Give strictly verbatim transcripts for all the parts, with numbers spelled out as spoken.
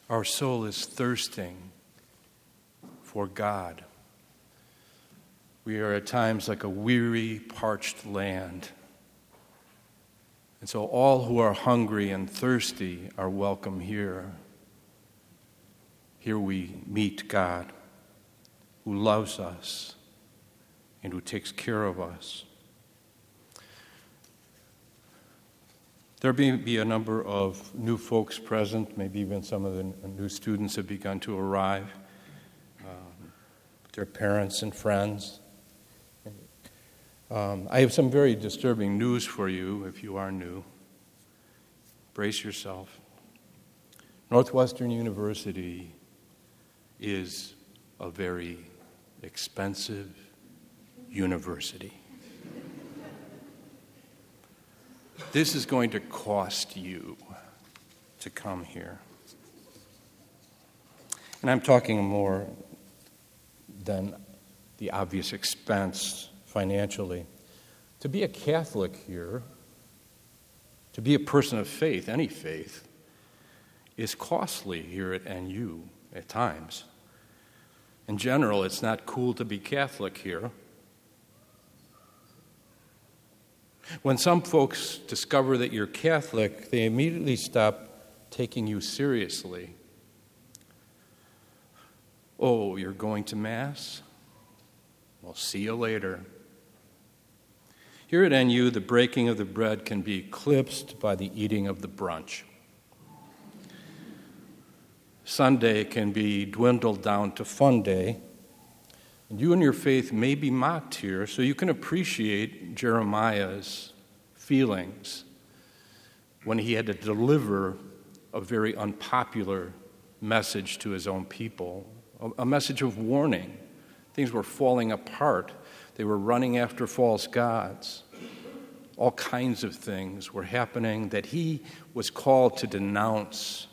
Our soul is thirsting for God. We are at times like a weary, parched land. And so all who are hungry and thirsty are welcome here. Here we meet God, who loves us and who takes care of us. There may be a number of new folks present, maybe even some of the new students have begun to arrive, um, their parents and friends. Um, I have some very disturbing news for you if you are new. Brace yourself. Northwestern University is a very expensive university. This is going to cost you to come here. And I'm talking more than the obvious expense financially. To be a Catholic here, to be a person of faith, any faith, is costly here at N U at times. In general, it's not cool to be Catholic here. When some folks discover that you're Catholic, they immediately stop taking you seriously. Oh, you're going to Mass? Well, see you later. Here at N U, the breaking of the bread can be eclipsed by the eating of the brunch. Sunday can be dwindled down to fun day. And you and your faith may be mocked here, so you can appreciate Jeremiah's feelings when he had to deliver a very unpopular message to his own people, a message of warning. Things were falling apart. They were running after false gods. All kinds of things were happening that he was called to denounce.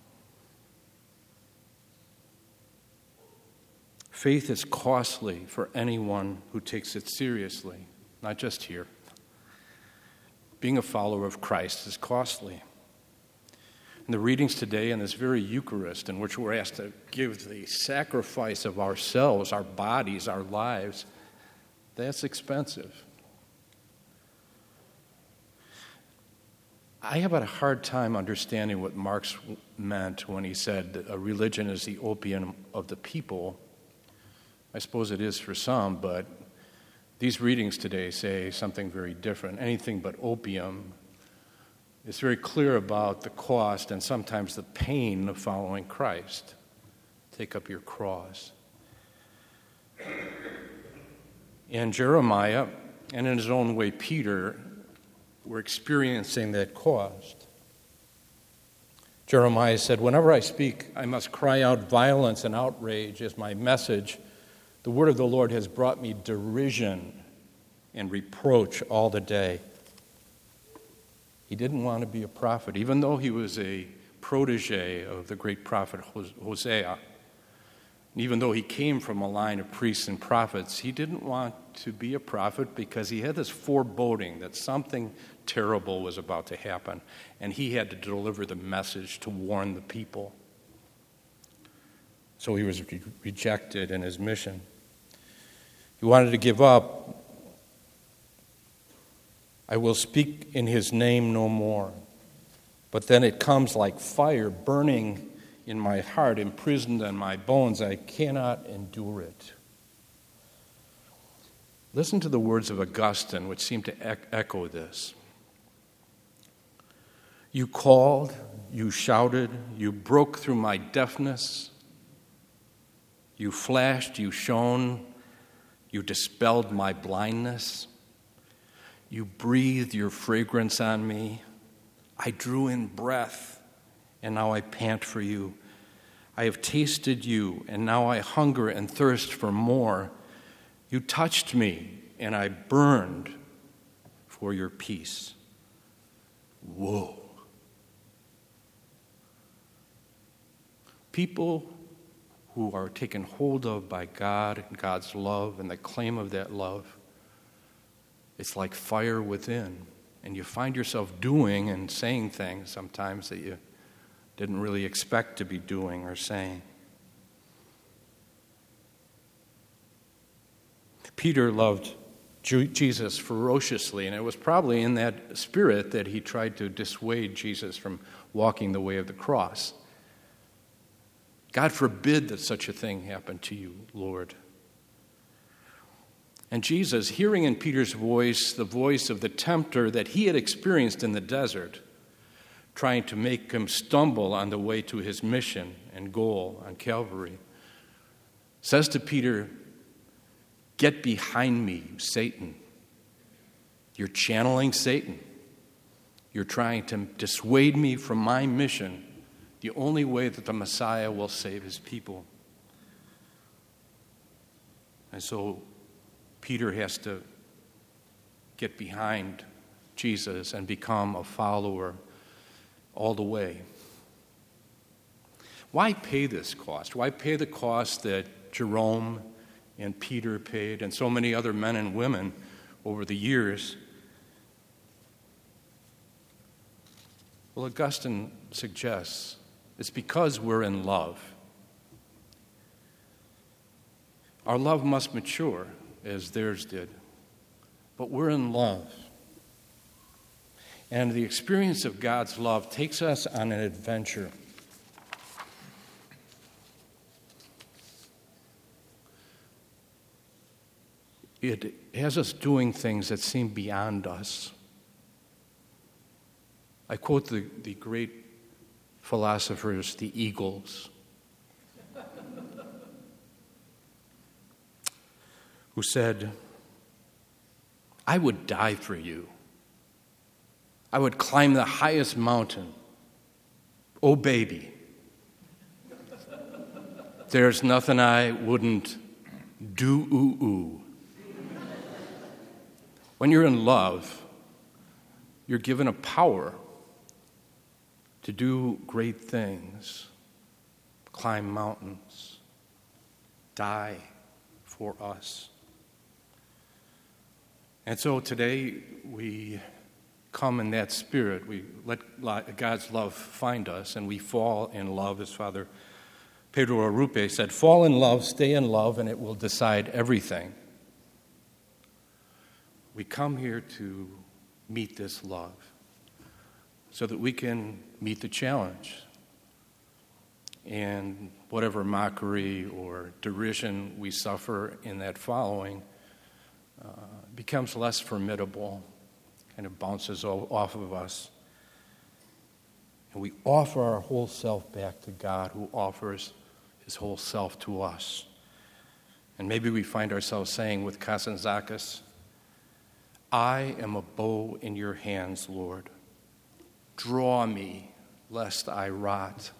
Faith is costly for anyone who takes it seriously, not just here. Being a follower of Christ is costly. And the readings today in this very Eucharist, in which we're asked to give the sacrifice of ourselves, our bodies, our lives, that's expensive. I have a hard time understanding what Marx meant when he said that a religion is the opium of the people. I suppose it is for some, but these readings today say something very different. Anything but opium. It's very clear about the cost and sometimes the pain of following Christ. Take up your cross. And Jeremiah, and in his own way Peter, were experiencing that cost. Jeremiah said, "Whenever I speak, I must cry out violence and outrage as my message. The word of the Lord has brought me derision and reproach all the day." He didn't want to be a prophet, even though he was a protege of the great prophet Hosea. And even though he came from a line of priests and prophets, he didn't want to be a prophet because he had this foreboding that something terrible was about to happen, and he had to deliver the message to warn the people. So he was re- rejected in his mission. He wanted to give up. "I will speak in his name no more." But then it comes like fire burning in my heart, imprisoned in my bones. I cannot endure it. Listen to the words of Augustine, which seem to e- echo this. "You called, you shouted, you broke through my deafness. You flashed, you shone, you dispelled my blindness. You breathed your fragrance on me. I drew in breath, and now I pant for you. I have tasted you, and now I hunger and thirst for more. You touched me, and I burned for your peace." Whoa. People who are taken hold of by God and God's love and the claim of that love, it's like fire within. And you find yourself doing and saying things sometimes that you didn't really expect to be doing or saying. Peter loved Jesus ferociously, and it was probably in that spirit that he tried to dissuade Jesus from walking the way of the cross. God forbid that such a thing happen to you, Lord. And Jesus, hearing in Peter's voice the voice of the tempter that he had experienced in the desert, trying to make him stumble on the way to his mission and goal on Calvary, says to Peter, "Get behind me, Satan." You're channeling Satan. You're trying to dissuade me from my mission, the only way that the Messiah will save his people. And so Peter has to get behind Jesus and become a follower all the way. Why pay this cost? Why pay the cost that Jerome and Peter paid, and so many other men and women over the years? Well, Augustine suggests it's because we're in love. Our love must mature as theirs did, but we're in love. And the experience of God's love takes us on an adventure. It has us doing things that seem beyond us. I quote the, the great philosophers, the Eagles, who said, "I would die for you. I would climb the highest mountain. Oh, baby, there's nothing I wouldn't do ooh ooh." When you're in love, you're given a power to do great things, climb mountains, die for us. And so today we come in that spirit. We let God's love find us, and we fall in love, as Father Pedro Arrupe said, fall in love, stay in love, and it will decide everything. We come here to meet this love so that we can meet the challenge. And whatever mockery or derision we suffer in that following uh, becomes less formidable, kind of bounces off of us. And we offer our whole self back to God, who offers his whole self to us. And maybe we find ourselves saying with Kazantzakis, "I am a bow in your hands, Lord. Draw me, lest I rot.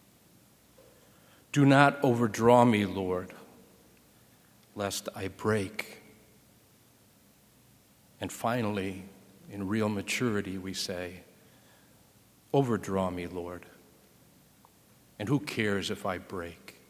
Do not overdraw me, Lord, lest I break." And finally, in real maturity, we say, "Overdraw me, Lord, and who cares if I break?